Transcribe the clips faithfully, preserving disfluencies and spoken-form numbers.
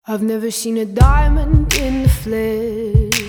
I've never seen a diamond in the flesh.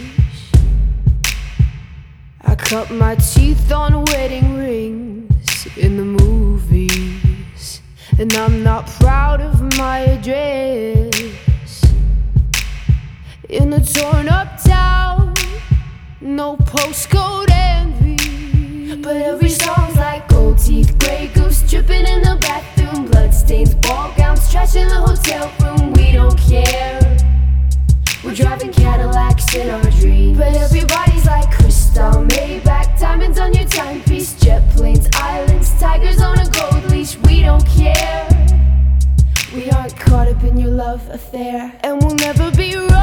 I cut my teeth on wedding rings in the movies, and I'm not proud of my address. In a torn up town, no postcode envy, but every song's like gold teeth, grey goose dripping in the bathroom, bloodstains, ball gowns, trash in the hotel room. We don't care, we're driving Cadillacs in our dreams, but everybody's like crystal, Maybach, diamonds on your timepiece, jet planes, islands, tigers on a gold leash. We don't care, we aren't caught up in your love affair, and we'll never be royals.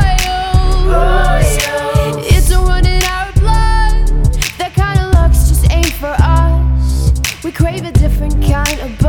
Royals. It's a run in our blood, that kind of luck's just ain't for us. We crave a different kind of